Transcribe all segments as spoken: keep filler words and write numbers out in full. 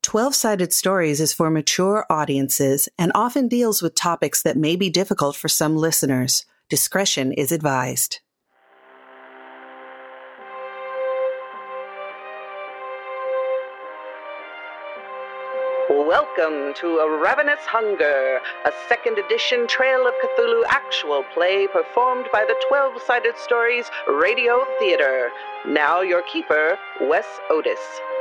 twelve-Sided Stories is for mature audiences and often deals with topics that may be difficult for some listeners. Discretion is advised. Welcome to A Ravenous Hunger, a second edition Trail of Cthulhu actual play performed by the twelve-Sided Stories Radio Theater. Now your keeper, Wes Otis.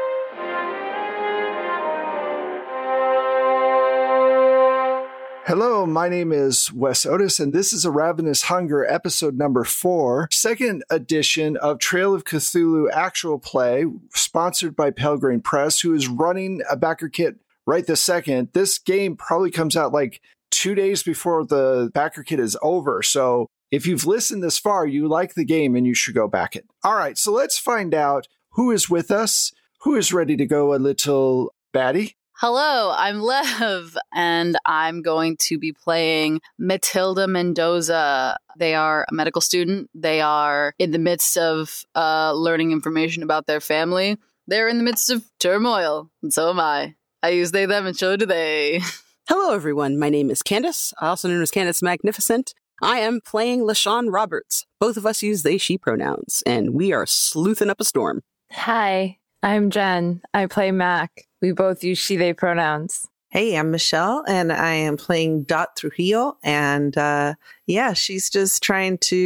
Hello, my name is Wes Otis, and this is A Ravenous Hunger, episode number four, second edition of Trail of Cthulhu actual play, sponsored by Pelgrane Press, who is running a backer kit right this second. This game probably comes out like two days before the backer kit is over. So if you've listened this far, you like the game and you should go back it. All right, so let's find out who is with us, who is ready to go a little batty. Hello, I'm Lev, and I'm going to be playing Matilda Mendoza. They are a medical student. They are in the midst of uh, learning information about their family. They're in the midst of turmoil, and so am I. I use they, them, and so do they. Hello, everyone. My name is Candace, also known as Candace Magnificent. I am playing LaShawn Roberts. Both of us use they, she pronouns, and we are sleuthing up a storm. Hi, I'm Jen. I play Mac. We both use she, they pronouns. Hey, I'm Michelle, and I am playing Dot Trujillo, and uh, yeah, she's just trying to,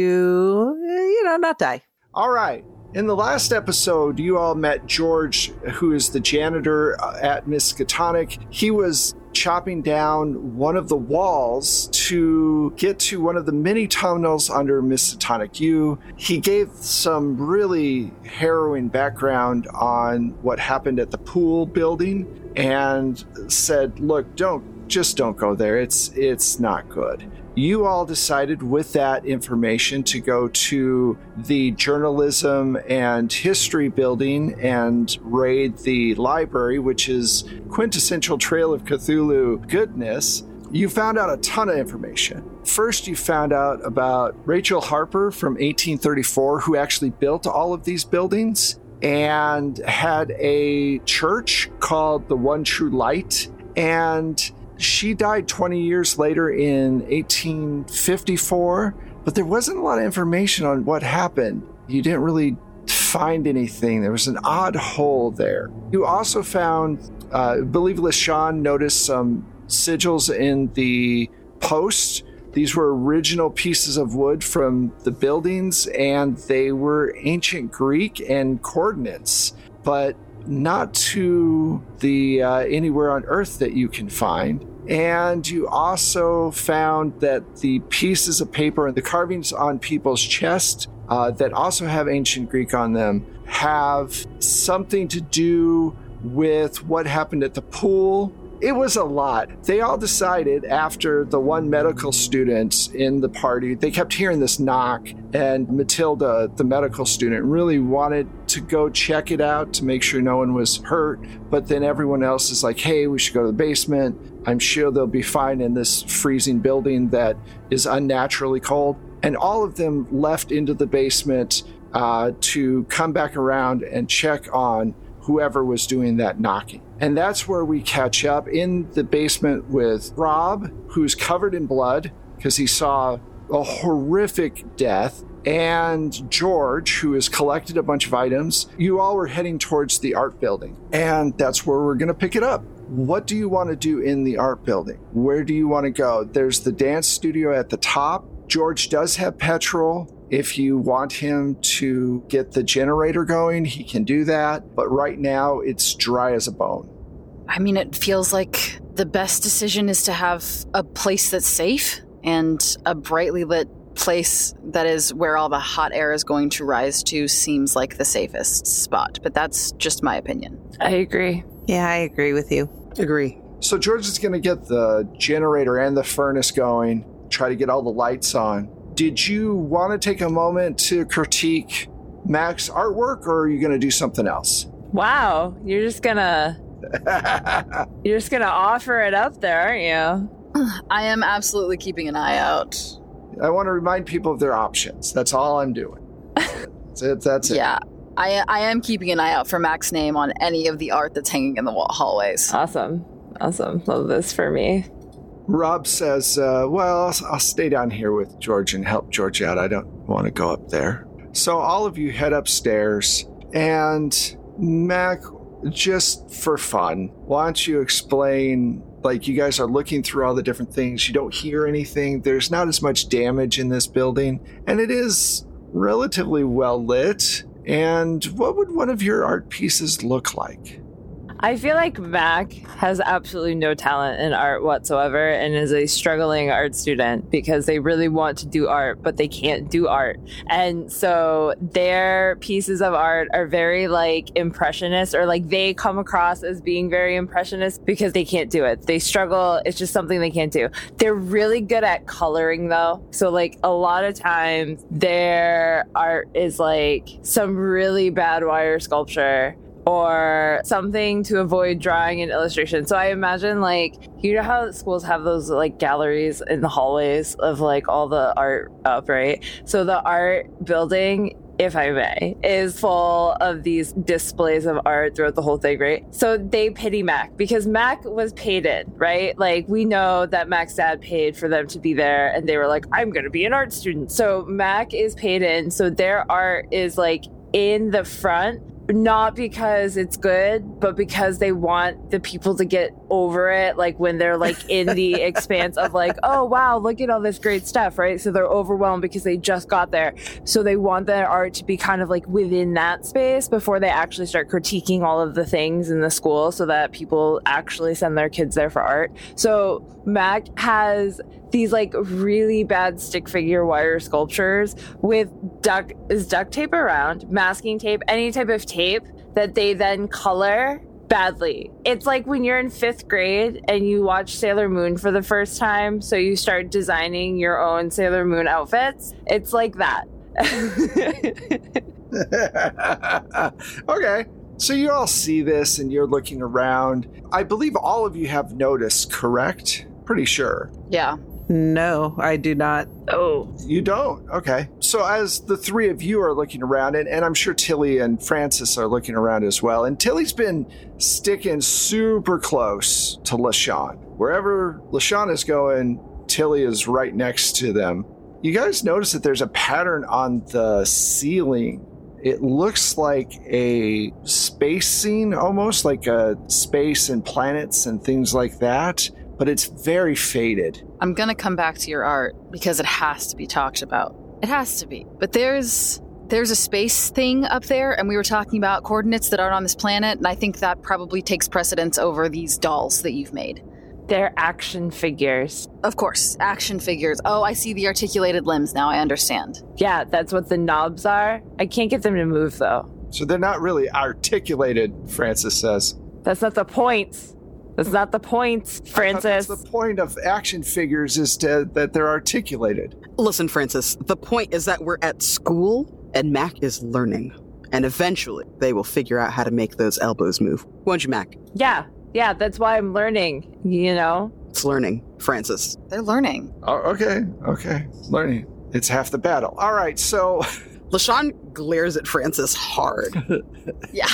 you know, not die. All right. In the last episode, you all met George, who is the janitor at Miskatonic. He was chopping down one of the walls to get to one of the mini tunnels under Miskatonic U. He gave some really harrowing background on what happened at the pool building and said, look, don't, just don't go there. It's, it's not good. You all decided with that information to go to the journalism and history building and raid the library, which is quintessential Trail of Cthulhu goodness. You found out a ton of information. First, you found out about Rachel Harper from eighteen thirty-four, who actually built all of these buildings and had a church called the One True Light. And she died twenty years later in eighteen fifty-four, but there wasn't a lot of information on what happened. You didn't really find anything. There was an odd hole there. You also found, uh, I believe LaShawn noticed some sigils in the post. These were original pieces of wood from the buildings, and they were ancient Greek and coordinates, but not to the uh, anywhere on Earth that you can find. And you also found that the pieces of paper and the carvings on people's chest uh, that also have ancient Greek on them have something to do with what happened at the pool. It was a lot. They all decided after the one medical student in the party, they kept hearing this knock, and Matilda, the medical student, really wanted to go check it out to make sure no one was hurt. But then everyone else is like, hey, we should go to the basement. I'm sure they'll be fine in this freezing building that is unnaturally cold. And all of them left into the basement uh, to come back around and check on whoever was doing that knocking. And that's where we catch up in the basement with Rob, who's covered in blood because he saw a horrific death, and George, who has collected a bunch of items. You all were heading towards the art building, and that's where we're going to pick it up. What do you want to do in the art building? Where do you want to go? There's the dance studio at the top. George does have petrol. If you want him to get the generator going, he can do that. But right now, it's dry as a bone. I mean, it feels like the best decision is to have a place that's safe and a brightly lit place that is where all the hot air is going to rise to seems like the safest spot. But that's just my opinion. I agree. Yeah, I agree with you. Agree. So George is going to get the generator and the furnace going, try to get all the lights on. Did you want to take a moment to critique Mac's artwork, or are you going to do something else? Wow, you're just gonna you're just gonna offer it up there, aren't you? I am absolutely keeping an eye out. I want to remind people of their options. That's all I'm doing. That's it. That's it. Yeah. I I am keeping an eye out for Mac's name on any of the art that's hanging in the wall- hallways. Awesome. Awesome. Love this for me. Rob says, uh, well, I'll, I'll stay down here with George and help George out. I don't want to go up there. So all of you head upstairs, and Mac, just for fun, why don't you explain, like, you guys are looking through all the different things. You don't hear anything. There's not as much damage in this building, and it is relatively well lit. And what would one of your art pieces look like? I feel like Mac has absolutely no talent in art whatsoever and is a struggling art student because they really want to do art, but they can't do art. And so their pieces of art are very like impressionist, or like they come across as being very impressionist because they can't do it. They struggle. It's just something they can't do. They're really good at coloring though. So like a lot of times their art is like some really bad wire sculpture or something to avoid drawing and illustration. So I imagine, like, you know how schools have those like galleries in the hallways of like all the art up, right? So the art building, if I may, is full of these displays of art throughout the whole thing, right? So they pity Mac because Mac was paid in, right? Like, we know that Mac's dad paid for them to be there, and they were like, I'm going to be an art student. So Mac is paid in. So their art is like in the front, not because it's good, but because they want the people to get over it, like when they're like in the expanse of like, oh wow, look at all this great stuff, right? So they're overwhelmed because they just got there. So they want their art to be kind of like within that space before they actually start critiquing all of the things in the school so that people actually send their kids there for art. So Mac has these like really bad stick figure wire sculptures with duct is duct tape around, masking tape, any type of tape that they then color badly. It's like when you're in fifth grade and you watch Sailor Moon for the first time, so you start designing your own Sailor Moon outfits. It's like that. Okay. So you all see this and you're looking around. I believe all of you have noticed, correct? Pretty sure. Yeah. No, I do not. Oh. You don't? Okay. So as the three of you are looking around, and, and I'm sure Tilly and Francis are looking around as well, and Tilly's been sticking super close to LaShawn. Wherever LaShawn is going, Tilly is right next to them. You guys notice that there's a pattern on the ceiling. It looks like a space scene, almost like a space and planets and things like that, but it's very faded. I'm going to come back to your art because it has to be talked about. It has to be. But there's there's a space thing up there, and we were talking about coordinates that aren't on this planet, and I think that probably takes precedence over these dolls that you've made. They're action figures. Of course, action figures. Oh, I see the articulated limbs now. I understand. Yeah, that's what the knobs are. I can't get them to move, though. So they're not really articulated, Francis says. That's not the point. That's not the point, Francis. That's the point of action figures, is to, that they're articulated. Listen, Francis, the point is that we're at school and Mac is learning. And eventually they will figure out how to make those elbows move. Won't you, Mac? Yeah, yeah, that's why I'm learning, you know? It's learning, Francis. They're learning. Oh, okay, okay. Learning. It's half the battle. All right, so... LaShawn glares at Francis hard. Yeah.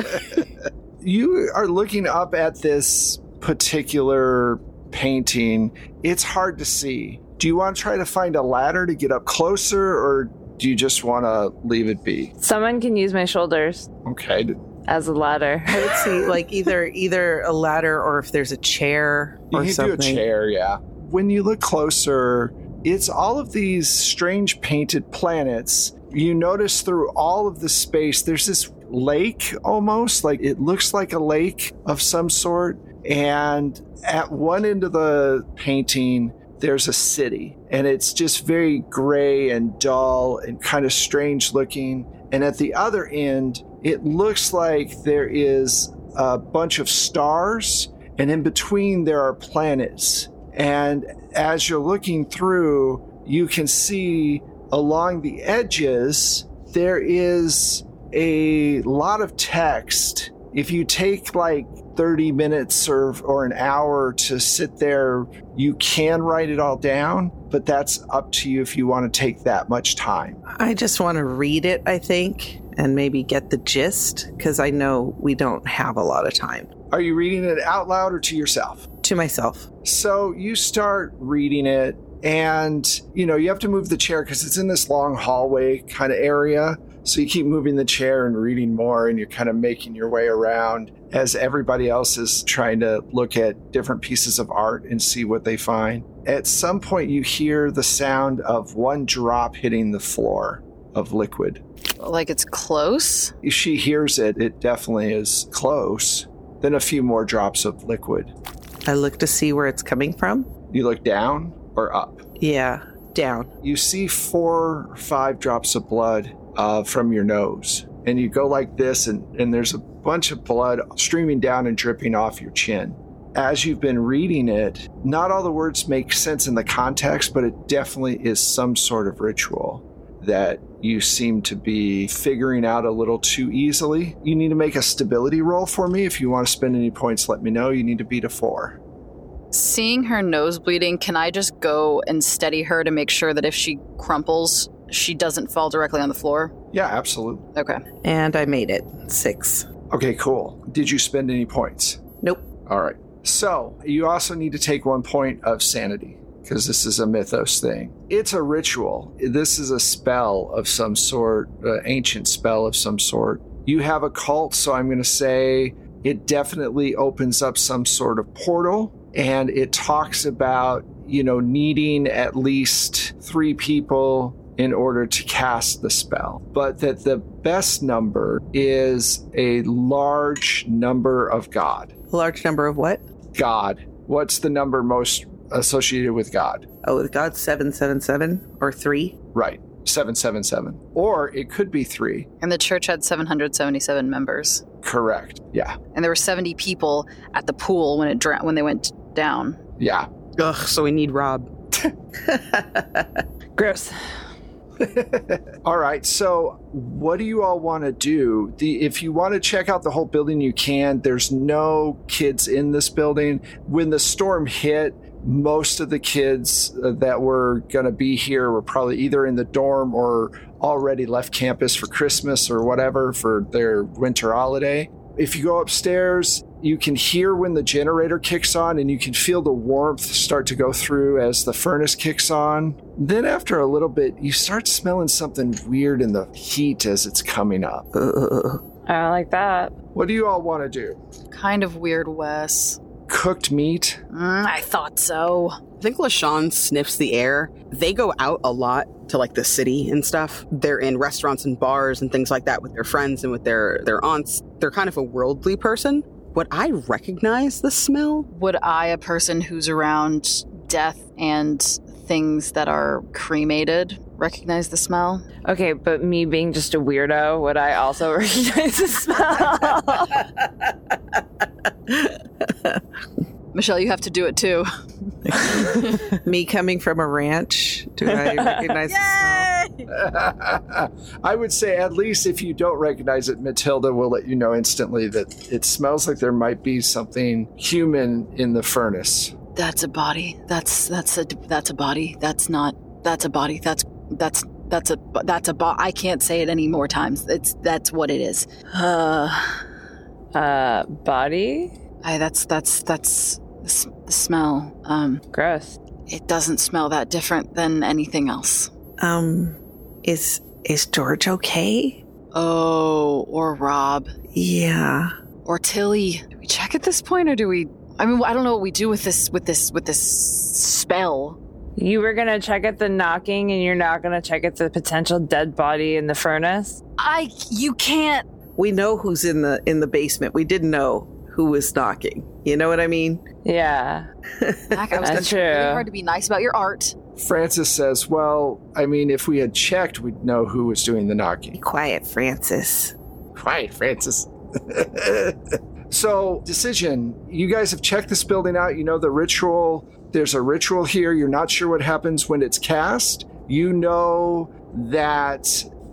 You are looking up at this particular painting. It's hard to see. Do you want to try to find a ladder to get up closer, or do you just want to leave it be? Someone can use my shoulders Okay. as a ladder. I would see like either either a ladder or if there's a chair You or can something. do a chair, yeah. When you look closer, it's all of these strange painted planets. You notice through all of the space, there's this lake almost, like it looks like a lake of some sort. And at one end of the painting, there's a city, and it's just very gray and dull and kind of strange looking. And at the other end, it looks like there is a bunch of stars, and in between there are planets. And as you're looking through, you can see along the edges, there is a lot of text. If you take like thirty minutes or, or an hour to sit there, you can write it all down, but that's up to you if you want to take that much time. I just want to read it, I think, and maybe get the gist, because I know we don't have a lot of time. Are you reading it out loud or to yourself? To myself. So you start reading it, and, you know, you have to move the chair because it's in this long hallway kind of area. So you keep moving the chair and reading more, and you're kind of making your way around as everybody else is trying to look at different pieces of art and see what they find. At some point, you hear the sound of one drop hitting the floor of liquid. Like it's close? She hears it. It definitely is close. Then a few more drops of liquid. I look to see where it's coming from. You look down or up? Yeah, down. You see four or five drops of blood uh, from your nose. And you go like this, and, and there's a bunch of blood streaming down and dripping off your chin. As you've been reading it, not all the words make sense in the context, but it definitely is some sort of ritual that you seem to be figuring out a little too easily. You need to make a stability roll for me. If you want to spend any points, let me know. You need to beat a four. Seeing her nose bleeding, can I just go and steady her to make sure that if she crumples, she doesn't fall directly on the floor? Yeah, absolutely. Okay. And I made it. Six. Okay, cool. Did you spend any points? Nope. All right. So you also need to take one point of sanity, because this is a mythos thing. It's a ritual. This is a spell of some sort, uh, ancient spell of some sort. You have a cult, so I'm going to say it definitely opens up some sort of portal, and it talks about, you know, needing at least three people in order to cast the spell. But that the best number is a large number of God. A large number of what? God. What's the number most associated with God? Oh, with God, seven seven seven or three? Right, seven seven seven. Or it could be three. And the church had seven hundred seventy-seven members. Correct, yeah. And there were seventy people at the pool when it dra- when they went down. Yeah. Ugh, so we need Rob. Gross. All right, so what do you all want to do? The, if you want to check out the whole building, you can. There's no kids in this building. When the storm hit, most of the kids that were going to be here were probably either in the dorm or already left campus for Christmas or whatever for their winter holiday. If you go upstairs, you can hear when the generator kicks on, and you can feel the warmth start to go through as the furnace kicks on. Then after a little bit, you start smelling something weird in the heat as it's coming up. Uh, I don't like that. What do you all want to do? Kind of weird, Wes. Cooked meat? Mm, I thought so. I think LaShawn sniffs the air. They go out a lot to like the city and stuff. They're in restaurants and bars and things like that with their friends and with their, their aunts. They're kind of a worldly person. Would I recognize the smell? Would I, a person who's around death and things that are cremated, recognize the smell? Okay, but me being just a weirdo, would I also recognize the smell? Michelle, you have to do it too. Me coming from a ranch, do I recognize the smell? I would say at least if you don't recognize it, Matilda will let you know instantly that it smells like there might be something human in the furnace. That's a body. That's that's a that's a body. That's not. That's a body. That's that's that's a that's a bo- I can't say it any more times. It's that's what it is. Uh, uh, body? I that's that's that's the, s- the smell. Um, Gross. it doesn't smell that different than anything else. Um, is is George okay? Oh, or Rob, Yeah. or Tilly. Do we check at this point, or do we? I mean, I don't know what we do with this with this with this spell. You were gonna check at the knocking, and you're not gonna check at the potential dead body in the furnace? I you can't. We know who's in the in the basement. We didn't know who was knocking. You know what I mean? Yeah. Mac, I was That's trying really true. hard to be nice about your art. Francis says, well, I mean, if we had checked, we'd know who was doing the knocking. Be quiet, Francis. Quiet, Francis. So, decision. You guys have checked this building out. You know the ritual. There's a ritual here. You're not sure what happens when it's cast. You know that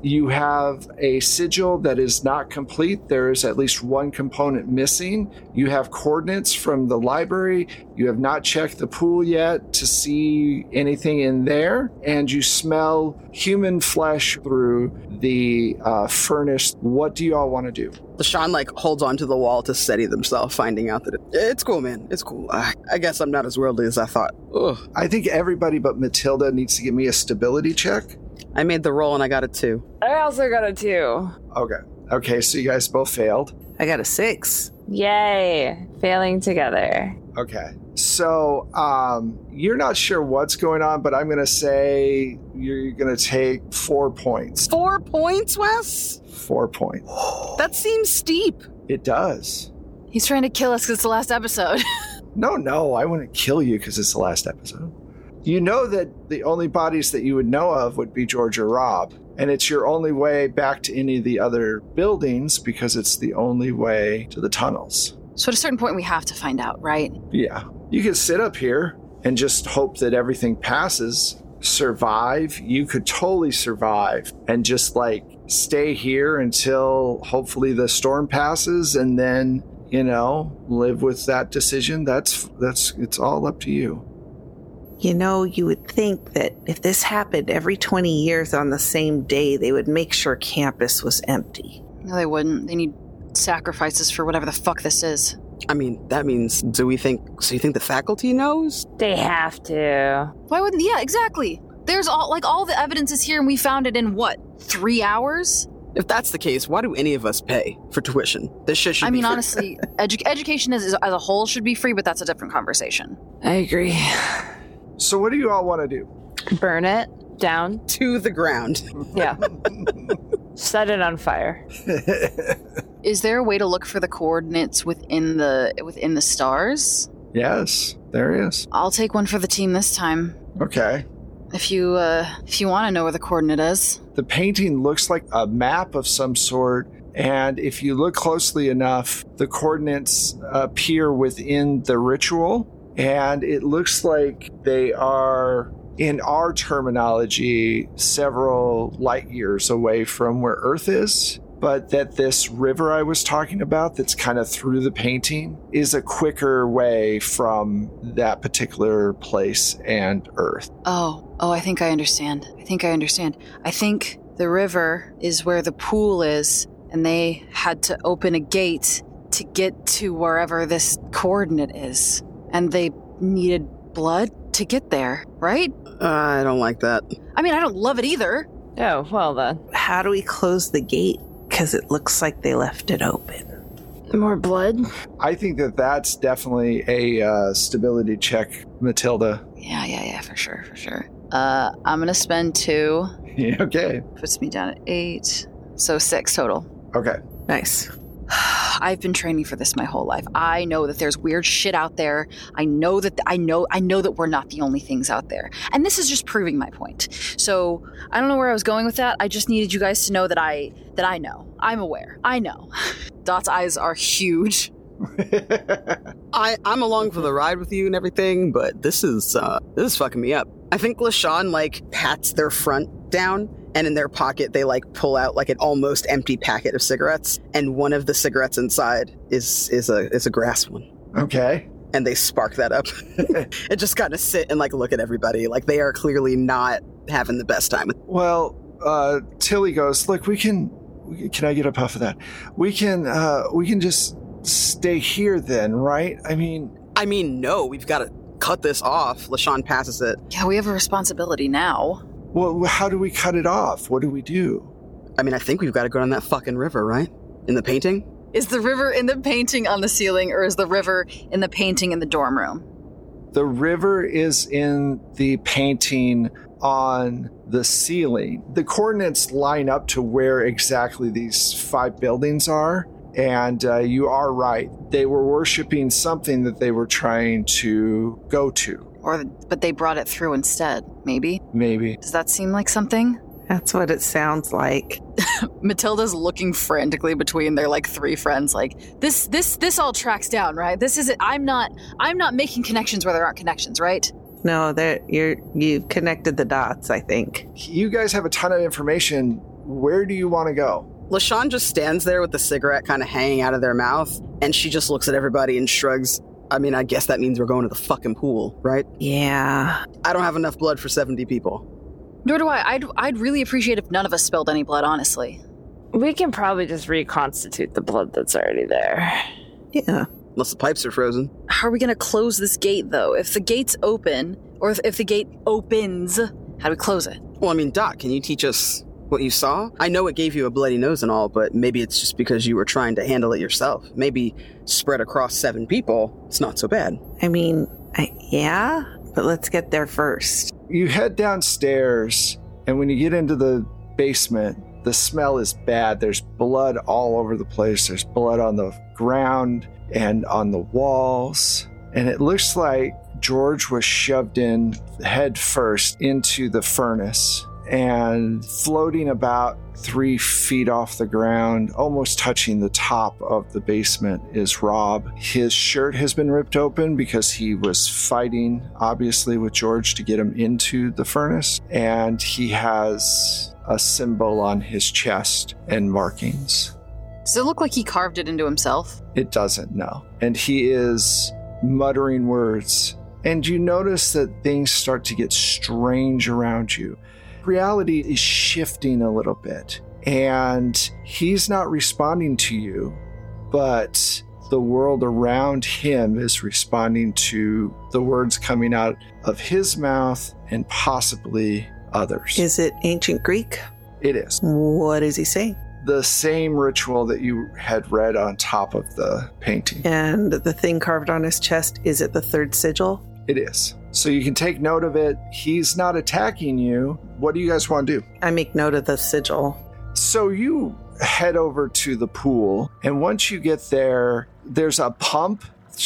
You have a sigil that is not complete. There is at least one component missing. You have coordinates from the library. You have not checked the pool yet to see anything in there. And you smell human flesh through the uh, furnace. What do you all want to do? LaShawn, like, holds onto the wall to steady themselves, finding out that it, it's cool, man. It's cool. I, I guess I'm not as worldly as I thought. Ugh. I think everybody but Matilda needs to give me a stability check. I made the roll and I got a two. I also got a two. Okay. Okay, so you guys both failed. I got a six. Yay. Failing together. Okay. So um, you're not sure what's going on, but I'm going to say you're going to take four points. Four points, Wes? Four points. That seems steep. It does. He's trying to kill us because it's the last episode. No, no, I wouldn't kill you because it's the last episode. You know that the only bodies that you would know of would be George or Rob, and it's your only way back to any of the other buildings because it's the only way to the tunnels. So at a certain point, we have to find out, right? Yeah. You could sit up here and just hope that everything passes, survive. You could totally survive and just like stay here until hopefully the storm passes and then, you know, live with that decision. That's, that's, it's all up to you. You know, you would think that if this happened every twenty years on the same day, they would make sure campus was empty. No, they wouldn't. They need sacrifices for whatever the fuck this is. I mean, that means, do we think, so you think the faculty knows? They have to. Why wouldn't, yeah, exactly. There's all, like, all the evidence is here and we found it in, what, three hours? If that's the case, why do any of us pay for tuition? This shit should I be mean, free. honestly, edu- education as, as a whole should be free, but that's a different conversation. I agree. So what do you all want to do? Burn it down. To the ground. Yeah. Set it on fire. Is there a way to look for the coordinates within the within the stars? Yes, there is. I'll take one for the team this time. Okay. If you uh, if you want to know where the coordinate is. The painting looks like a map of some sort, and if you look closely enough, the coordinates appear within the ritual, and it looks like they are, in our terminology, several light years away from where Earth is, but that this river I was talking about that's kind of through the painting is a quicker way from that particular place and Earth. Oh, oh, I think I understand. I think I understand. I think the river is where the pool is, and they had to open a gate to get to wherever this coordinate is. And they needed blood to get there, right? Uh, I don't like that. I mean, I don't love it either. Oh, well then. How do we close the gate? Because it looks like they left it open. More blood? I think that that's definitely a uh, stability check, Matilda. Yeah, yeah, yeah, for sure, for sure. Uh, I'm gonna spend two. Yeah, okay. Puts me down at eight. So six total. Okay. Nice. I've been training for this my whole life. I know that there's weird shit out there. I know that I know I know that we're not the only things out there. And this is just proving my point. So I don't know where I was going with that. I just needed you guys to know that I that I know. I'm aware. I know. Dot's eyes are huge. I, I'm along for the ride with you and everything, but this is uh, this is fucking me up. I think LaShawn like pats their front down, and in their pocket they like pull out like an almost empty packet of cigarettes, and one of the cigarettes inside is is a is a grass one. Okay. And they spark that up. It just kind of sit and like look at everybody like they are clearly not having the best time. Well, uh, Tilly goes, look, we can, we, can I get a puff of that? We can, uh, we can just stay here then, right? I mean... I mean, no, we've got to cut this off. LaShawn passes it. Yeah, we have a responsibility now. Well, how do we cut it off? What do we do? I mean, I think we've got to go down that fucking river, right? In the painting? Is the river in the painting on the ceiling, or is the river in the painting in the dorm room? The river is in the painting on the ceiling. The coordinates line up to where exactly these five buildings are. And uh, you are right. They were worshiping something that they were trying to go to. Or, but they brought it through instead, maybe? Maybe. Does that seem like something? That's what it sounds like. Matilda's looking frantically between their like three friends, like this, this, this all tracks down, right? This isn't. I'm not. I'm not making connections where there aren't connections, right? No, that you're you've connected the dots. I think You guys have a ton of information where do you want to go? LaShawn just stands there with the cigarette kind of hanging out of their mouth, and she just looks at everybody and shrugs. I mean, I guess that means we're going to the fucking pool, right? Yeah. I don't have enough blood for seventy people. Nor do I. I'd, I'd really appreciate if none of us spilled any blood, honestly. We can probably just reconstitute the blood that's already there. Yeah. Unless the pipes are frozen. How are we going to close this gate, though? If the gate's open, or if, if the gate opens, how do we close it? Well, I mean, Doc, can you teach us what you saw? I know it gave you a bloody nose and all, but maybe it's just because you were trying to handle it yourself. Maybe spread across seven people, it's not so bad. I mean, I, yeah, but let's get there first. You head downstairs, and when you get into the basement, the smell is bad. There's blood all over the place. There's blood on the ground and on the walls. And it looks like George was shoved in head first into the furnace, and floating about three feet off the ground, almost touching the top of the basement, is Rob. His shirt has been ripped open because he was fighting, obviously, with George to get him into the furnace. And he has a symbol on his chest and markings. Does it look like he carved it into himself? It doesn't, no. And he is muttering words. And you notice that things start to get strange around you. Reality is shifting a little bit, and he's not responding to you, but the world around him is responding to the words coming out of his mouth and possibly others. Is it ancient Greek? It is. What is he saying? The same ritual that you had read on top of the painting. And the thing carved on his chest, is it the third sigil? It is. So you can take note of it. He's not attacking you. What do you guys want to do? I make note of the sigil. So you head over to the pool, and once you get there, there's a pump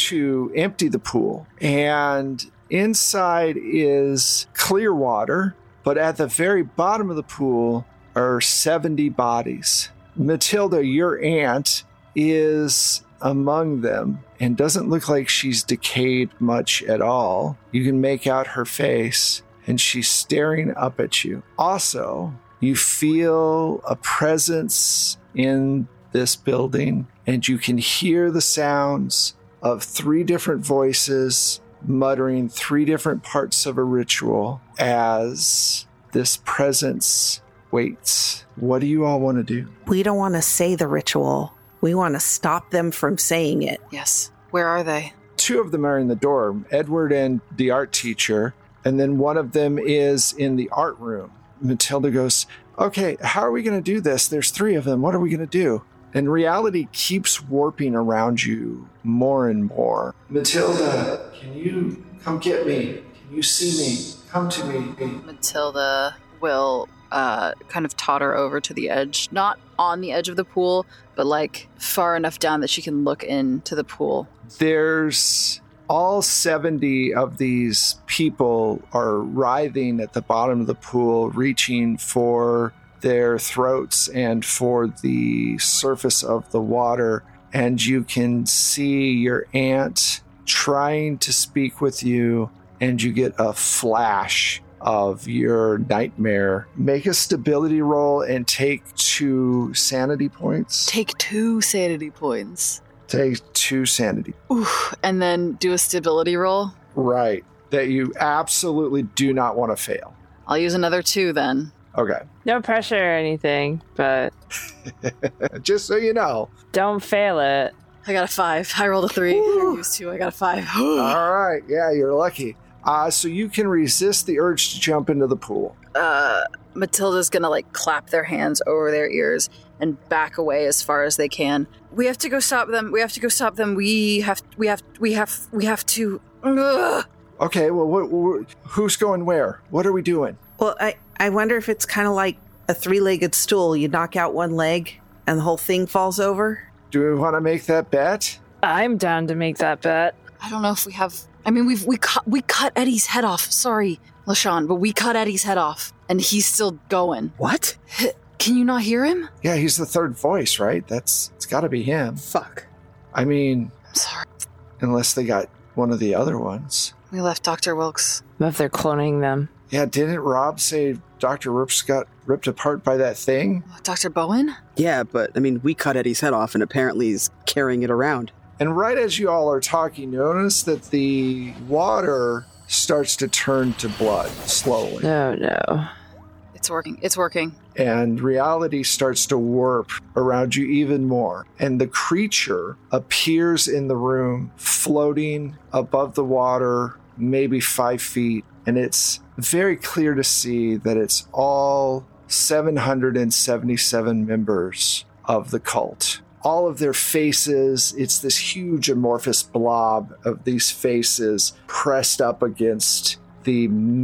to empty the pool. And inside is clear water, but at the very bottom of the pool are seventy bodies. Matilda, your aunt, is among them and doesn't look like she's decayed much at all. You can make out her face, and she's staring up at you. Also, you feel a presence in this building, and you can hear the sounds of three different voices muttering three different parts of a ritual as this presence waits. What do you all want to do? We don't want to say the ritual. We want to stop them from saying it. Yes. Where are they? Two of them are in the dorm, Edward and the art teacher, and then one of them is in the art room. Matilda goes, okay, how are we going to do this? There's three of them. What are we going to do? And reality keeps warping around you more and more. Matilda, can you come get me? Can you see me? Come to me. Matilda will uh, kind of totter over to the edge, not on the edge of the pool, but like far enough down that she can look into the pool. There's all seventy of these people are writhing at the bottom of the pool, reaching for their throats and for the surface of the water. And you can see your aunt trying to speak with you, and you get a flash of your nightmare. Make a stability roll and take two sanity points. Take two sanity points. Take two sanity. Ooh, and then do a stability roll. Right. That you absolutely do not want to fail. I'll use another two then. Okay. No pressure or anything, but just so you know. Don't fail it. I got a five. I rolled a three. I used two. I got a five. All right. Yeah, you're lucky. Uh, so you can resist the urge to jump into the pool. Uh, Matilda's gonna like clap their hands over their ears and back away as far as they can. We have to go stop them. We have to go stop them. We have. We have. We have. We have to. Ugh. Okay. Well, what, what, who's going where? What are we doing? Well, I, I wonder if it's kind of like a three-legged stool. You knock out one leg and the whole thing falls over. Do we want to make that bet? I'm down to make that bet. I don't know if we have. I mean, we've we cut we cut Eddie's head off. Sorry, LaShawn, but we cut Eddie's head off, and he's still going. What? Can you not hear him? Yeah, he's the third voice, right? That's it's got to be him. Fuck. I mean, I'm sorry. Unless they got one of the other ones. We left Doctor Wilkes. What if they're cloning them? Yeah, didn't Rob say Doctor Rooks got ripped apart by that thing? Doctor Bowen? Yeah, but, I mean, we cut Eddie's head off, and apparently he's carrying it around. And right as you all are talking, you notice that the water starts to turn to blood slowly. No, no. It's working. It's working. And reality starts to warp around you even more. And the creature appears in the room, floating above the water, maybe five feet. And it's very clear to see that it's all seven hundred seventy-seven members of the cult. All of their faces, it's this huge amorphous blob of these faces pressed up against the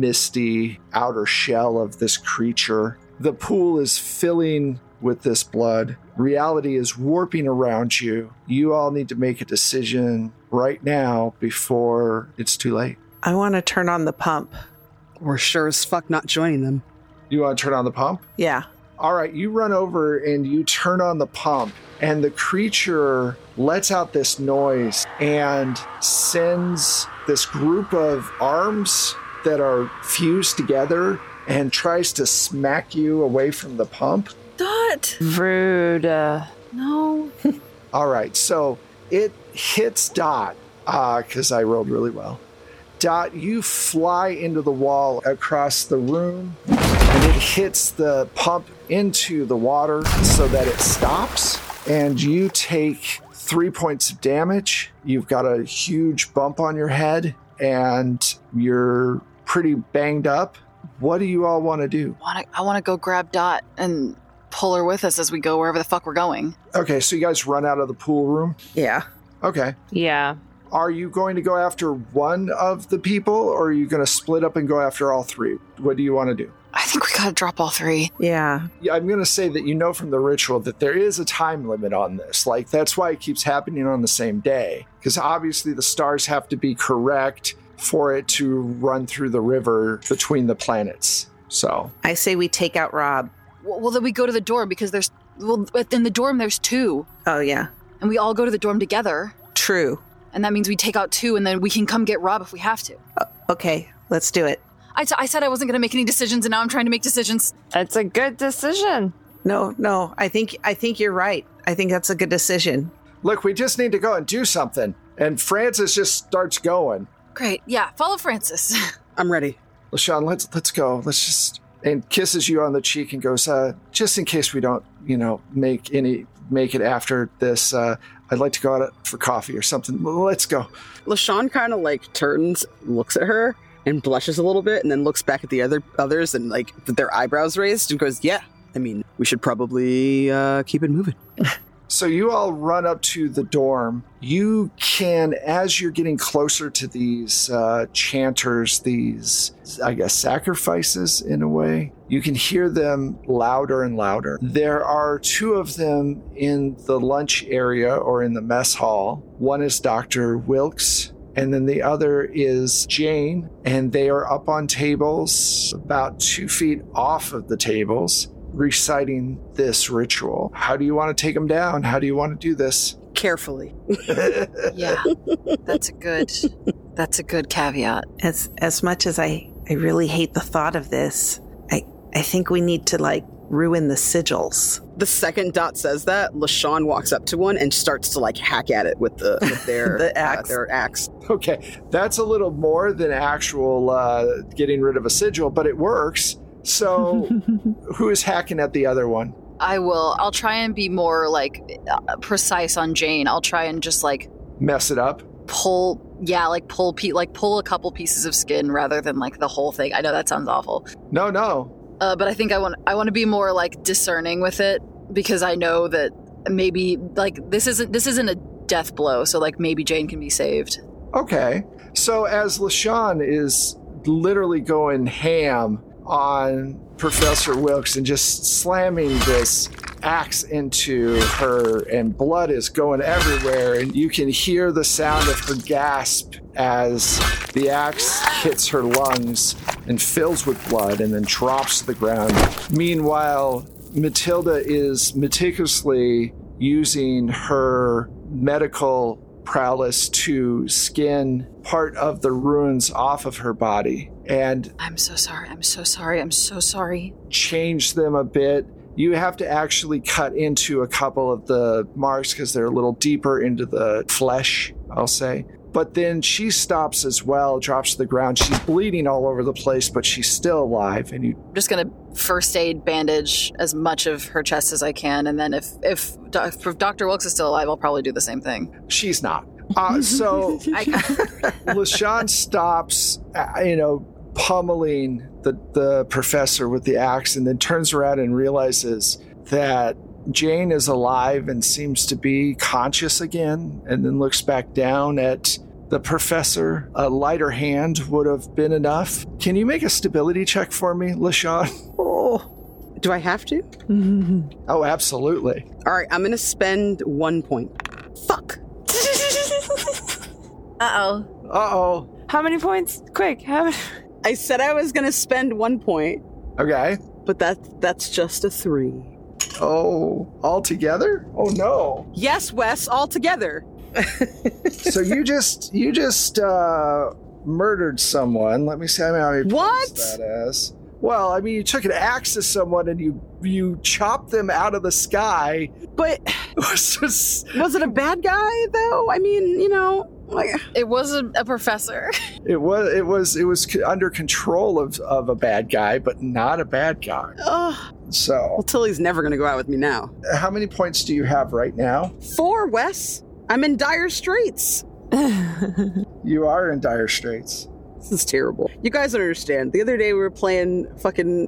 misty outer shell of this creature. The pool is filling with this blood. Reality is warping around you. You all need to make a decision right now before it's too late. I want to turn on the pump. We're sure as fuck not joining them. You want to turn on the pump? Yeah. All right, you run over and you turn on the pump, and the creature lets out this noise and sends this group of arms that are fused together and tries to smack you away from the pump. Dot! Rude. Uh, No. All right, so it hits Dot, because uh, I rolled really well. Dot, you fly into the wall across the room, and it hits the pump into the water so that it stops, and you take three points of damage. You've got a huge bump on your head, and you're pretty banged up. What do you all want to do? Wanna, I want to go grab Dot and pull her with us as we go wherever the fuck we're going. Okay, so you guys run out of the pool room? Yeah. Okay. yeah. Are you going to go after one of the people, or are you going to split up and go after all three? What do you want to do? I think we gotta drop all three. Yeah. Yeah, I'm going to say that you know from the ritual that there is a time limit on this. Like, that's why it keeps happening on the same day. Because obviously the stars have to be correct for it to run through the river between the planets. So, I say we take out Rob. Well, well, then we go to the dorm because there's, well, in the dorm there's two. Oh, yeah. And we all go to the dorm together. True. And that means we take out two and then we can come get Rob if we have to. Uh, okay, let's do it. I, t- I said I wasn't going to make any decisions, and now I'm trying to make decisions. It's a good decision. No, no, I think I think you're right. I think that's a good decision. look, we just need to go and do something. And Francis just starts going. Great. Yeah, follow Francis. I'm ready. LaShawn, let's let's go. Let's just and kisses you on the cheek and goes, uh, just in case we don't, you know, make any make it after this, uh, I'd like to go out for coffee or something. Let's go. LaShawn kind of like turns, looks at her, and blushes a little bit, and then looks back at the other others and like with their eyebrows raised and goes, "Yeah, I mean, we should probably uh, keep it moving." So you all run up to the dorm. You can, as you're getting closer to these uh, chanters, these, I guess, sacrifices in a way, you can hear them louder and louder. There are two of them in the lunch area or in the mess hall. One is Doctor Wilkes, and then the other is Jane, and they are up on tables about two feet off of the tables, reciting this ritual. How do you want to take them down? How do you want to do this? Carefully. Yeah, that's a good, that's a good caveat. As as much as I, I really hate the thought of this, I, I think we need to, like, ruin the sigils. The second Dot says that, LaShawn walks up to one and starts to like hack at it with the with their The axe. Uh, their axe. Okay, that's a little more than actual uh, getting rid of a sigil, but it works. So who is hacking at the other one? I will. I'll try and be more like uh, precise on Jane. I'll try and just like Mess it up? pull, yeah, like pull, pe- like pull a couple pieces of skin rather than like the whole thing. I know that sounds awful, No, no. uh, but I think I want I want to be more like discerning with it because I know that maybe like this isn't this isn't a death blow, so like maybe Jane can be saved. Okay. So as LaShawn is literally going ham on Professor Wilkes and just slamming this axe into her, and blood is going everywhere, and you can hear the sound of her gasp as the axe hits her lungs and fills with blood and then drops to the ground. Meanwhile, Matilda is meticulously using her medical prowess to skin part of the runes off of her body. and I'm so sorry. I'm so sorry. I'm so sorry. change them a bit. You have to actually cut into a couple of the marks because they're a little deeper into the flesh, I'll say. But then she stops as well, drops to the ground. She's bleeding all over the place, but she's still alive. And you I'm just going to first aid bandage as much of her chest as I can. And then if, if, if Doctor Wilkes is still alive, I'll probably do the same thing. she's not. Uh, so I, LaShawn stops, uh, you know, pummeling the, the professor with the axe, and then turns around and realizes that Jane is alive and seems to be conscious again, and then looks back down at the professor. A lighter hand would have been enough. Can you make a stability check for me, LaShawn? Oh, do I have to? Oh, absolutely. All right, I'm gonna spend one point. Fuck. Uh-oh. Uh-oh. How many points? Quick, how many? I said I was gonna spend one point, Okay. but that that's just a three. Oh, all together? Oh, no. Yes, Wes, all together. So you just, you just, uh, murdered someone. Let me see how many What? points that is. Well, I mean, you took an axe to someone and you you chopped them out of the sky. But It was just- was it a bad guy though? I mean, you know, like, It was a, a professor. it was it was it was c- under control of, of a bad guy, but not a bad guy. ugh. So, Well, Tilly's never gonna go out with me now. how many points do you have right now? Four, Wes. I'm in dire straits. You are in dire straits. This is terrible. You guys don't understand. The other day we were playing fucking...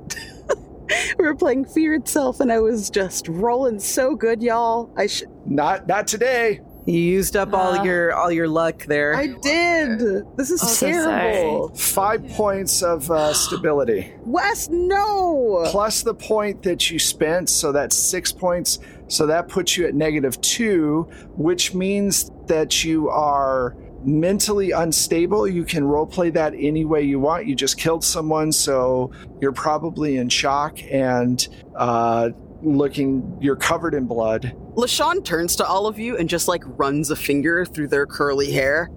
we were playing Fear Itself, and I was just rolling so good, y'all. I sh- Not not today. You used up all Uh, your all your luck there. I did. This is Oh, so terrible. Five points of uh, stability. Wes, no! Plus the point that you spent, so that's six points. So that puts you at negative two, which means that you are mentally unstable. You can roleplay that any way you want. You just killed someone, so you're probably in shock and uh, looking, you're covered in blood. LaShawn turns to all of you and just like runs a finger through their curly hair.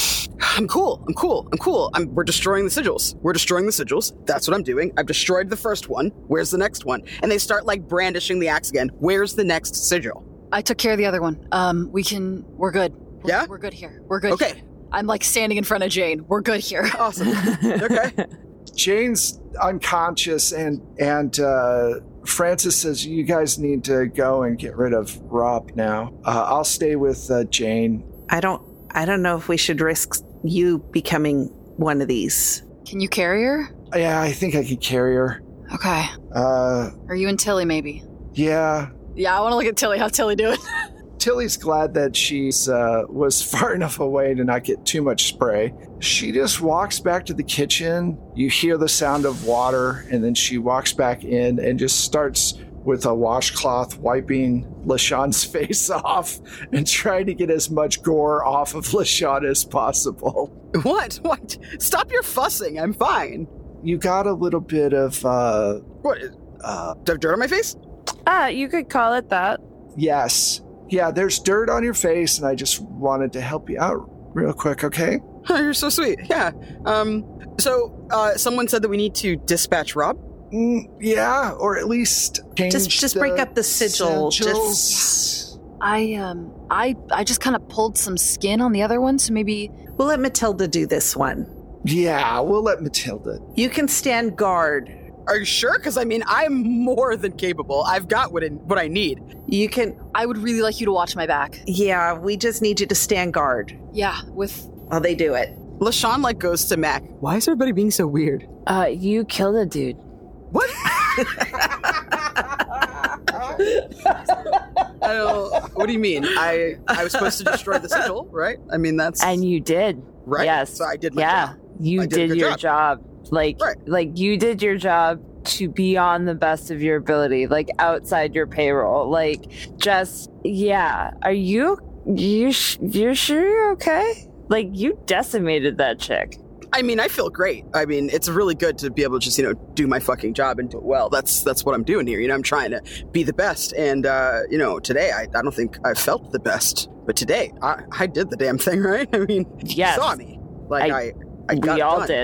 I'm cool. I'm cool. I'm cool. I'm, we're destroying the sigils. We're destroying the sigils. That's what I'm doing. I've destroyed the first one. Where's the next one? And they start like brandishing the axe again. Where's the next sigil? I took care of the other one. Um, we can, we're good. We're, Yeah? We're good here. We're good Okay. here. I'm like standing in front of Jane. We're good here. Awesome. Okay. Jane's unconscious, and and uh, Francis says, you guys need to go and get rid of Rob now. Uh, I'll stay with uh, Jane. I don't I don't know if we should risk you becoming one of these. Can you carry her? Yeah, I think I could carry her. Okay. Uh, Are you and Tilly maybe? yeah. Yeah, I want to look at Tilly. How's Tilly doing? Tilly's glad that she's uh, was far enough away to not get too much spray. She just walks back to the kitchen. You hear the sound of water, and then she walks back in and just starts with a washcloth wiping LaShawn's face off and trying to get as much gore off of LaShawn as possible. What? What? Stop your fussing. I'm fine. You got a little bit of, uh, What? uh, Do I have dirt on my face? Ah, you could call it that. yes. Yeah, there's dirt on your face, and I just wanted to help you out real quick, okay? Oh, you're so sweet. Yeah. Um. So, uh, someone said that we need to dispatch Rob. Mm, yeah, or at least change Just just the break up the sigil. sigils. I um I I just kind of pulled some skin on the other one, so maybe We'll let Matilda do this one. Yeah, we'll let Matilda. You can stand guard. Are you sure? Because I mean, I'm more than capable. I've got what I, what I need. You can I would really like you to watch my back. yeah, we just need you to stand guard Yeah, with while they do it. LaShawn like goes to Mac. Why is everybody being so weird? Uh, you killed a dude. What? I don't. What do you mean? I I was supposed to destroy the sigil, right? I mean that's And you did. right. Yes. So I did my yeah. job. You I did a did, good your job. job. Like Right. like you did your job to be on the best of your ability, like outside your payroll. Like just yeah. Are you you sh- you sure you're okay? Like you decimated that chick. I mean, I feel great. I mean, it's really good to be able to just, you know, do my fucking job and do it well. That's that's what I'm doing here. You know, I'm trying to be the best. And, uh, you know, today, I, I don't think I felt the best. But today, I, I did the damn thing, right? I mean, Yes. you saw me. Like, I, I- I, got we it all done. did.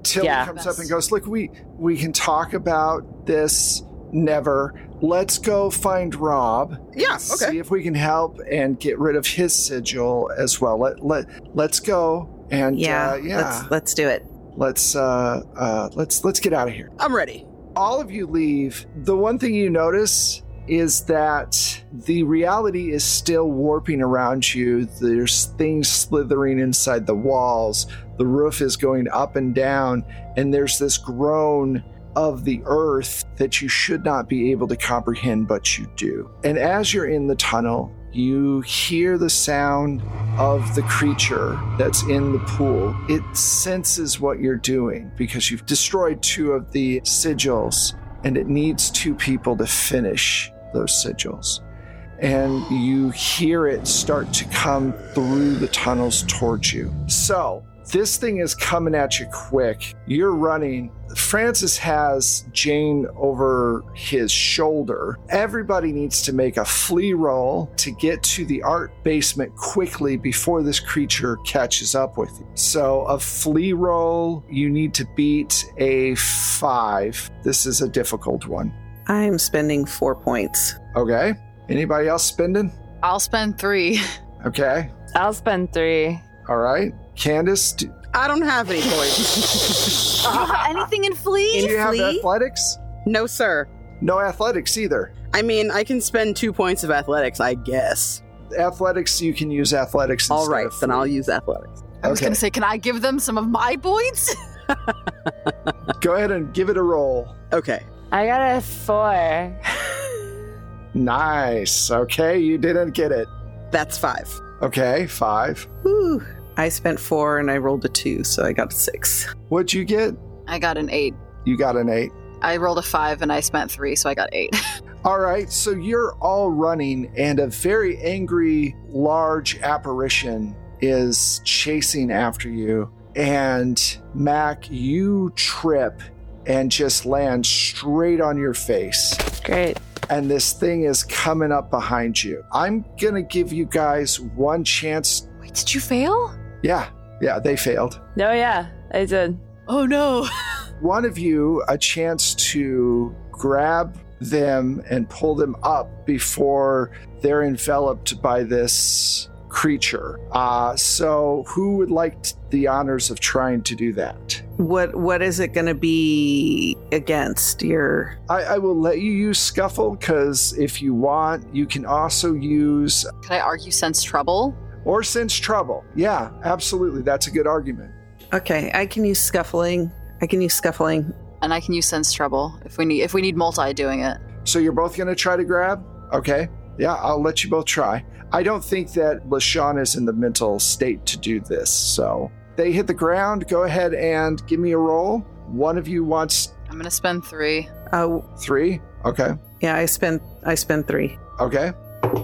Tilly Yeah. comes up and goes, look, we, we can talk about this. Never. Let's go find Rob. Yeah, See okay. if we can help and get rid of his sigil as well. Let, let, let's go. And Yeah, uh, yeah, let's let's do it. let's, uh, uh, let's, let's get out of here. I'm ready. All of you leave. The one thing you notice is that the reality is still warping around you. There's things slithering inside the walls. The roof is going up and down, and there's this groan of the earth that you should not be able to comprehend, but you do. And as you're in the tunnel, you hear the sound of the creature that's in the pool. It senses what you're doing because you've destroyed two of the sigils, and it needs two people to finish those sigils. And you hear it start to come through the tunnels towards you. So this thing is coming at you quick. You're running. Francis has Jane over his shoulder. Everybody needs to make a flee roll to get to the art basement quickly before this creature catches up with you. So a flee roll, you need to beat a five. This is a difficult one. I'm spending four points. Okay. Anybody else spending? I'll spend three. Okay. I'll spend three. All right. Candace, do, I don't have any points. Do you have anything in flee? do you have Flee? athletics? No, sir. No athletics either. I mean, I can spend two points of athletics, I guess. Athletics, you can use athletics instead All right, of then flee. I'll use athletics. I was Okay. going to say, can I give them some of my points? Go ahead and give it a roll. Okay. I got a four. Nice. Okay, you didn't get it. That's five. Okay, five. Whew. I spent four and I rolled a two, so I got a six. What'd you get? I got an eight. You got an eight. I rolled a five and I spent three, so I got eight. All right, so you're all running, and a very angry, large apparition is chasing after you. And Mac, you trip and just land straight on your face. Great. And this thing is coming up behind you. I'm going to give you guys one chance. Wait, did you fail? Yeah, yeah, they failed. No, yeah, I did. Oh no. One of you a chance to grab them and pull them up before they're enveloped by this creature. Uh, so who would like t- the honors of trying to do that? What what is it going to be against your? I, I will let you use Scuffle, because if you want, you can also use Can I argue sense trouble? or Sense Trouble. Yeah, absolutely. That's a good argument. Okay, I can use scuffling. I can use scuffling. And I can use sense trouble if we need if we need multi doing it. So you're both going to try to grab? Okay. Yeah, I'll let you both try. I don't think that LaShawn is in the mental state to do this. So they hit the ground. Go ahead and give me a roll. One of you wants I'm gonna spend three. Oh, three. Okay. yeah, I spent I spent three, Okay.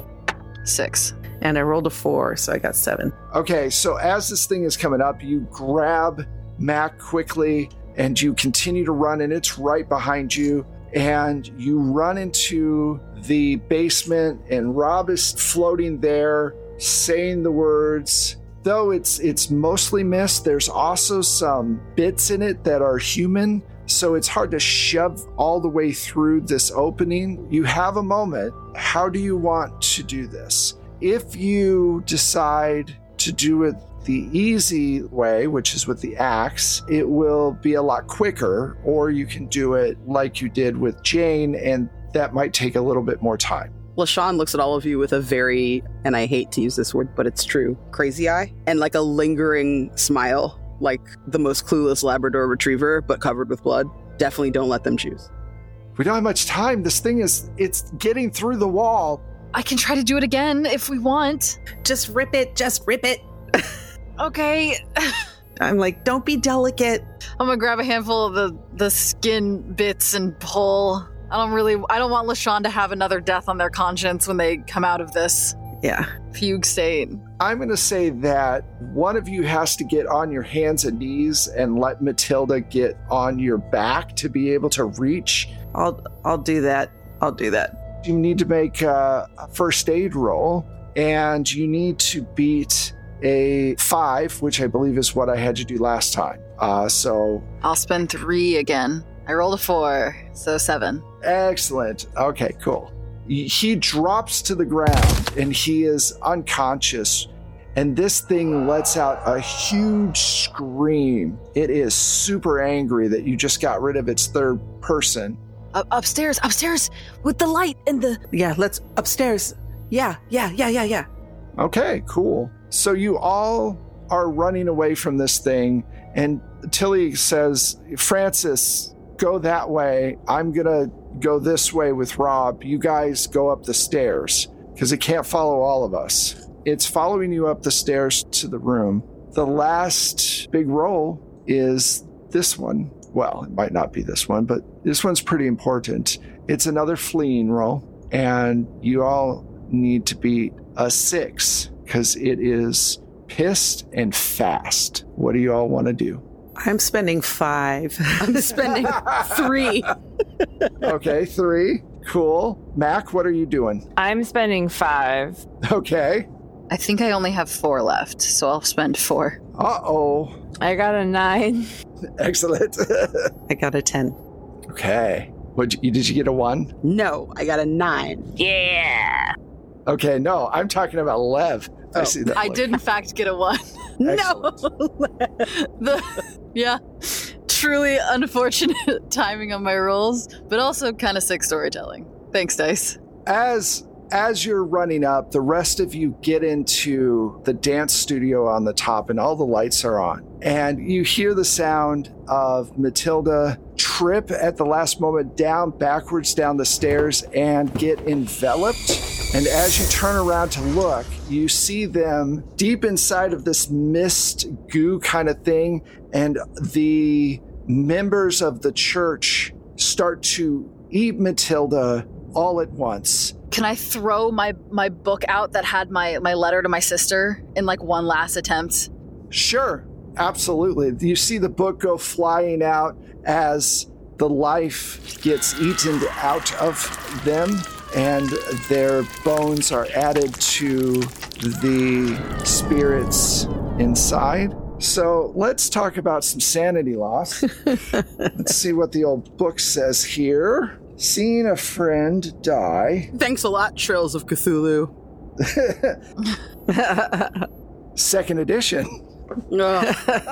Six. and I rolled a four, so I got seven. Okay. So as this thing is coming up, you grab Mac quickly and you continue to run, and it's right behind you. And you run into the basement, and Rob is floating there saying the words. Though it's it's mostly mist, there's also some bits in it that are human, so it's hard to shove all the way through this opening. You have a moment. How do you want to do this? If you decide to do it the easy way, which is with the axe, it will be a lot quicker, or you can do it like you did with Jane, and that might take a little bit more time. LaShawn looks at all of you with a very, and I hate to use this word, but it's true, crazy eye, and like a lingering smile, like the most clueless Labrador retriever, but covered with blood. Definitely don't let them choose. We don't have much time. This thing is, it's getting through the wall. I can try to do it again if we want. Just rip it, just rip it. Okay. I'm like, don't be delicate. I'm gonna grab a handful of the, the skin bits and pull. I don't really I don't want LaShawn to have another death on their conscience when they come out of this Yeah. fugue state. I'm going to say that one of you has to get on your hands and knees and let Matilda get on your back to be able to reach. I'll I'll do that. I'll do that. You need to make a first aid roll, and you need to beat a five, which I believe is what I had you do last time. Uh, so I'll spend three again. I rolled a four, so seven. excellent. Okay, cool. He drops to the ground and he is unconscious. And this thing lets out a huge scream. It is super angry that you just got rid of its third person. Uh, upstairs, upstairs, with the light and the... Yeah, let's upstairs. Yeah, yeah, yeah, yeah, yeah. Okay, cool. So you all are running away from this thing, and Tilly says, Francis, go that way. I'm going to go this way with Rob. You guys go up the stairs, because it can't follow all of us. It's following you up the stairs to the room. The last big roll is this one. Well, it might not be this one, but this one's pretty important. It's another fleeing roll, and you all need to beat a six because it is pissed and fast. What do you all want to do? I'm spending five. I'm spending three. Okay, three. Cool. Mac, what are you doing? I'm spending five. Okay. I think I only have four left, so I'll spend four. Uh-oh. I got a nine. Excellent. I got a ten. Okay. What you, did you get a one? No, I got a nine. Yeah. Okay, no, I'm talking about Lev. I Oh, see that. I look. did, in fact, get a one. No. the, yeah, truly unfortunate timing on my rolls, but also kind of sick storytelling. Thanks, Dice. As as you're running up, the rest of you get into the dance studio on the top, and all the lights are on. And you hear the sound of Matilda trip at the last moment down backwards down the stairs and get enveloped. And as you turn around to look, you see them deep inside of this mist goo kind of thing. And the members of the church start to eat Matilda all at once. Can I throw my, my book out that had my, my letter to my sister in like one last attempt? Sure, absolutely. You see the book go flying out as the life gets eaten out of them, and their bones are added to the spirits inside. So let's talk about some sanity loss. Let's see what the old book says here. Seeing a friend die. Thanks a lot, Trills of Cthulhu. Second edition. No.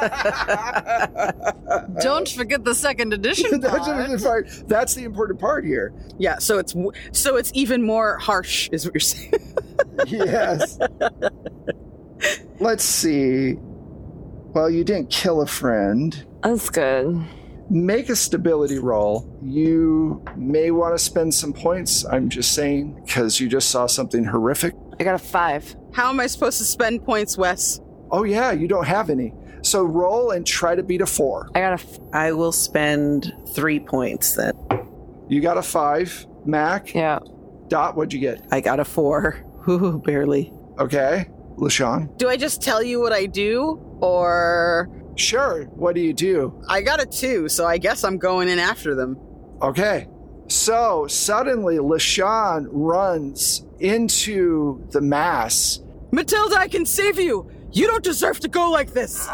Don't forget the second edition That's, part. the part. That's the important part here. Yeah, so it's w- so it's even more harsh, is what you're saying. Yes. Let's see. Well, you didn't kill a friend. That's good. Make a stability roll. You may want to spend some points, I'm just saying, because you just saw something horrific. I got a five. How am I supposed to spend points, Wes? Oh, yeah, you don't have any. So roll and try to beat a four. I got a. F- I will spend three points then. You got a five. Mac? yeah. Dot, what'd you get? I got a four. Ooh, barely. Okay. LaShawn? Do I just tell you what I do, or Sure. What do you do? I got a two, so I guess I'm going in after them. Okay. So suddenly LaShawn runs into the mass. Matilda, I can save you. You don't deserve to go like this.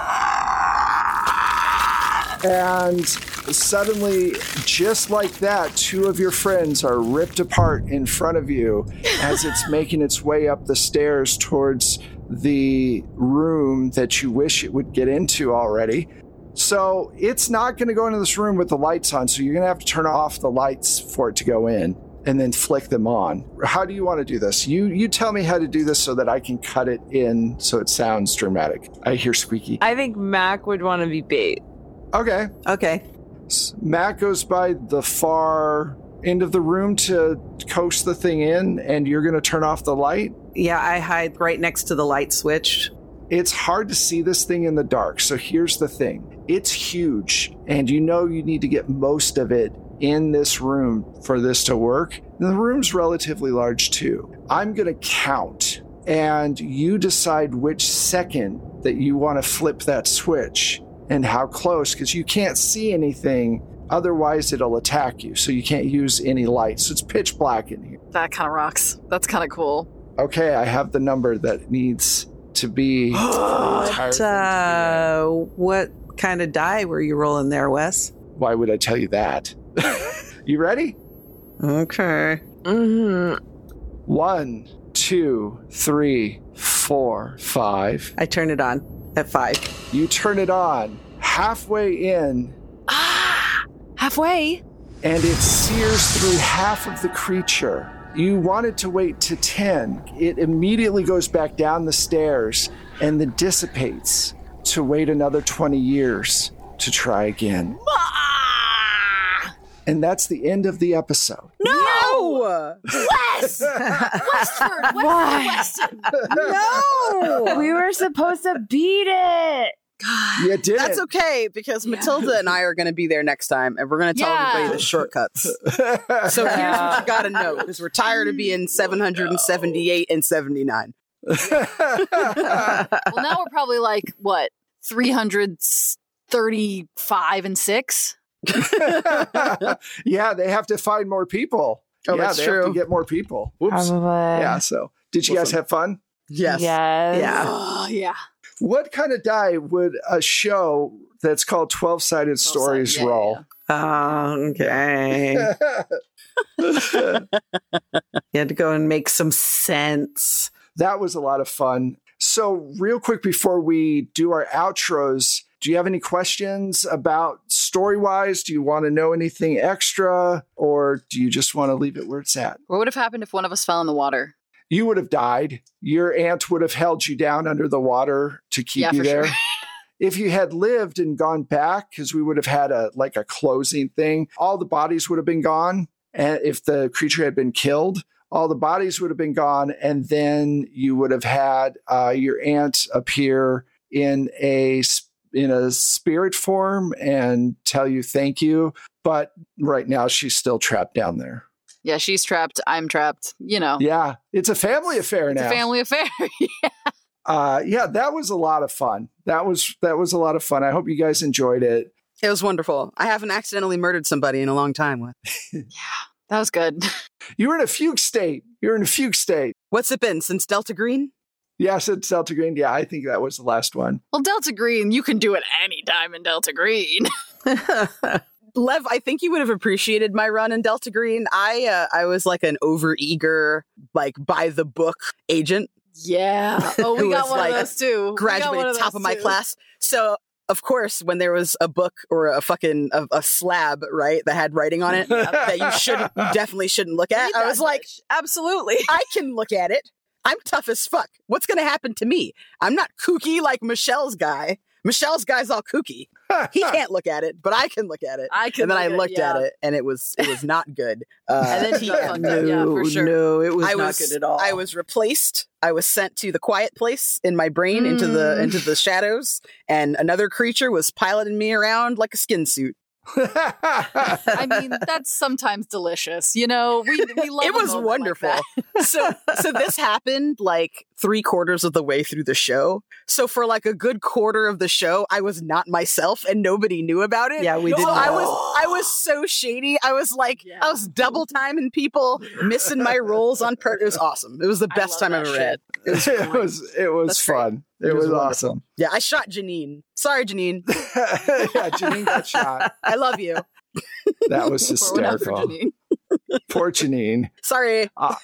And suddenly, just like that, two of your friends are ripped apart in front of you as it's making its way up the stairs towards the room that you wish it would get into already. So it's not going to go into this room with the lights on, so you're going to have to turn off the lights for it to go in and then flick them on. How do you want to do this? You you tell me how to do this so that I can cut it in so it sounds dramatic. I hear squeaky. I think Mac would want to be bait. Okay. Okay. Matt goes by the far end of the room to coax the thing in, and you're going to turn off the light. Yeah, I hide right next to the light switch. It's hard to see this thing in the dark, so here's the thing. It's huge, and you know you need to get most of it in this room for this to work. And the room's relatively large, too. I'm going to count, and you decide which second that you want to flip that switch and how close, because you can't see anything. Otherwise, it'll attack you, so you can't use any light. So it's pitch black in here. That kind of rocks. That's kind of cool. Okay, I have the number that needs to be the entire What, thing to uh, what kind of die were you rolling there, Wes? be in. Why would I tell you that? You ready? Okay. Mm-hmm. One, two, three, four, five. I turn it on at five. You turn it on halfway in, Ah, halfway. and it sears through half of the creature. You wanted to wait to ten. It immediately goes back down the stairs and then dissipates to wait another twenty years to try again. Ah! And that's the end of the episode. No! Wes! Westford! Westford! Weston! No! We were supposed to beat it. You did That's it. okay, because Matilda and I are going to be there next time, and we're going to tell Yeah. everybody the shortcuts. So here's what you got to know, because we're tired of being seven hundred seventy-eight and seventy-nine. Well, now we're probably like, what, three hundred thirty-five and six? Yeah, they have to find more people. Oh, yeah, that's they have true. to get more people. Whoops. Probably. Yeah, so did you guys Awesome. have fun? Yes. Yes. Yeah. Oh, yeah. What kind of die would a show that's called twelve-Sided Stories yeah, roll? Okay. You had to go and make some sense. That was a lot of fun. So real quick before we do our outros, do you have any questions about story-wise? Do you want to know anything extra? Or do you just want to leave it where it's at? What would have happened if one of us fell in the water? You would have died. Your aunt would have held you down under the water to keep Yeah, you for there. sure. If you had lived and gone back, because we would have had a like a closing thing, all the bodies would have been gone. And if the creature had been killed, all the bodies would have been gone. And then you would have had uh, your aunt appear in a sp- in a spirit form and tell you thank you. But right now she's still trapped down there. Yeah, she's trapped. I'm trapped. You know, Yeah, it's a family affair it's now. a family affair. uh yeah, that was a lot of fun. That was that was a lot of fun. I hope you guys enjoyed it. It was wonderful. I haven't accidentally murdered somebody in a long time. That was good. You were in a fugue state. You're in a fugue state. What's it been since Delta Green? Yes, it's Delta Green. Yeah, I think that was the last one. Well, Delta Green, you can do it anytime in Delta Green. Lev, I think you would have appreciated my run in Delta Green. I uh, I was like an overeager, like by the book agent. Yeah. Oh, we Who got was, one like, of those too. We got Graduated one of top those of my too. class. So of course, when there was a book or a fucking a, a slab, right, that had writing on it that you shouldn't, you definitely shouldn't look at, Read I that was like, bitch. Absolutely. I can look at it. I'm tough as fuck. What's gonna happen to me? I'm not kooky like Michelle's guy. Michelle's guy's all kooky. He can't look at it, but I can look at it. I can and then I look looked yeah. at it, and it was it was not good. Uh, And then he got fucked up. no, Yeah, for sure. no, it was I not was good at all. I was replaced. I was sent to the quiet place in my brain into the Mm. into the shadows, and another creature was piloting me around like a skin suit. I mean, that's sometimes delicious. You know, we, we love It a was moment wonderful. Like that. so so this happened like three quarters of the way through the show. So for like a good quarter of the show, I was not myself and nobody knew about it. Yeah, we So didn't I know. was I was so shady. I was like Yeah. I was double timing people, missing my roles on purpose. It was awesome. It was the I best love time I've that ever had. shit. It was it great. was it was That's great. fun. It, It was was, wonderful. awesome. Yeah, I shot Janine. Sorry, Janine. Yeah, Janine got shot. I love you. That was Pour one out for hysterical. Janine. Poor Janine. Sorry. Uh,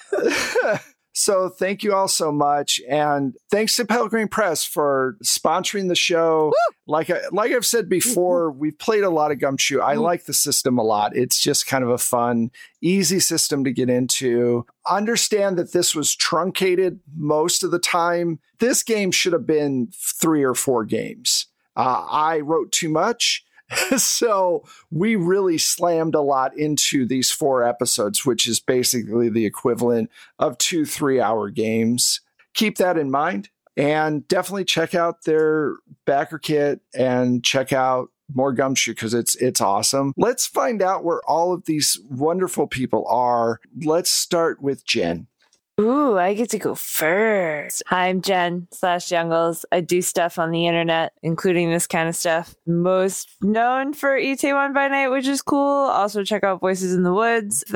so thank you all so much, and thanks to Pelgrane Press for sponsoring the show. Like I, like I've said before, we've played a lot of Gumshoe. I like the system a lot. It's just kind of a fun, easy system to get into. Understand that this was truncated most of the time. This game should have been three or four games. Uh, I wrote too much. So we really slammed a lot into these four episodes, which is basically the equivalent of two three-hour games. Keep that in mind, and definitely check out their backer kit and check out more Gumshoe because it's it's awesome. Let's find out where all of these wonderful people are. Let's start with Jen. Ooh, I get to go first. Hi, I'm Jen slash Youngles. I do stuff on the internet, including this kind of stuff. Most known for E T one by Night, which is cool. Also check out Voices in the Woods. If that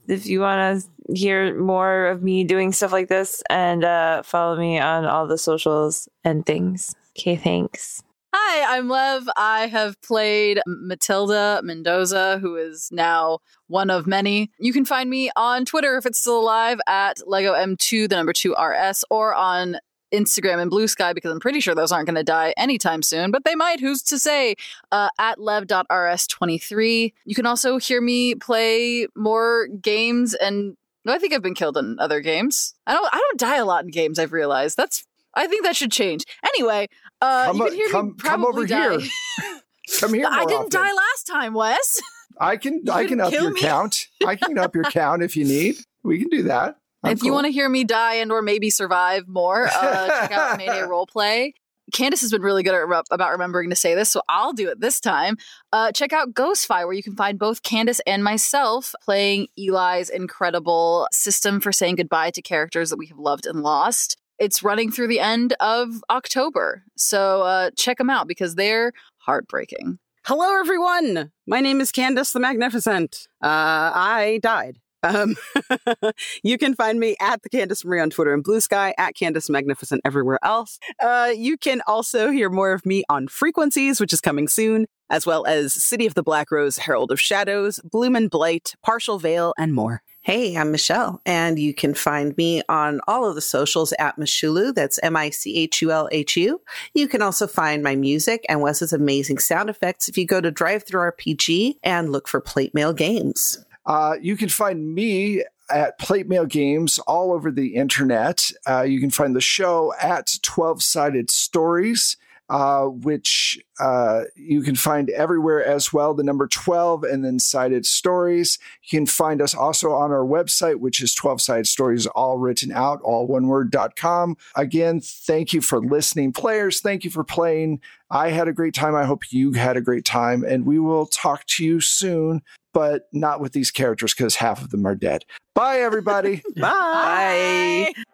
if you want to hear more of me doing stuff like this, and uh, follow me on all the socials and things. Okay, thanks. Hi, I'm Lev. I have played Matilda Mendoza, who is now one of many. You can find me on Twitter, if it's still alive, at Lego M two, the number two R S, or on Instagram and Blue Sky, because I'm pretty sure those aren't going to die anytime soon, but they might. Who's to say? Uh, at lev dot r s twenty-three. You can also hear me play more games, and I think I've been killed in other games. I don't. I don't die a lot in games. I've realized that's. I think that should change. Anyway, uh, come, you can hear come, me probably come over die. here. Come here. I more didn't often. die last time, Wes. I can. You I can up kill your me. count. I can up your count if you need. We can do that. I'm if you cool. want to hear me die and or maybe survive more, uh, check out Mayday Roleplay. Candace has been really good at re- about remembering to say this, so I'll do it this time. Uh, check out Ghostfire, where you can find both Candace and myself playing Eli's incredible system for saying goodbye to characters that we have loved and lost. It's running through the end of October, so uh, check them out because they're heartbreaking. Hello, everyone. My name is Candace the Magnificent. Uh, I died. Um, you can find me at the Candace Marie on Twitter and Blue Sky, at Candace Magnificent everywhere else. Uh, you can also hear more of me on Frequencies, which is coming soon, as well as City of the Black Rose, Herald of Shadows, Bloom and Blight, Partial Veil, and more. Hey, I'm Michelle, and you can find me on all of the socials at Michulu. That's M I C H U L H U. You can also find my music and Wes's amazing sound effects if you go to Drive-Thru R P G and look for Plate Mail Games. Uh, you can find me at Plate Mail Games all over the internet. Uh, you can find the show at twelve-Sided Stories, uh, which uh, you can find everywhere as well, the number twelve and then Sided Stories. You can find us also on our website, which is twelve sided stories, all written out, all one word, dot com. Again, thank you for listening. Players, thank you for playing. I had a great time. I hope you had a great time, and we will talk to you soon, but not with these characters because half of them are dead. Bye, everybody. Bye. Bye.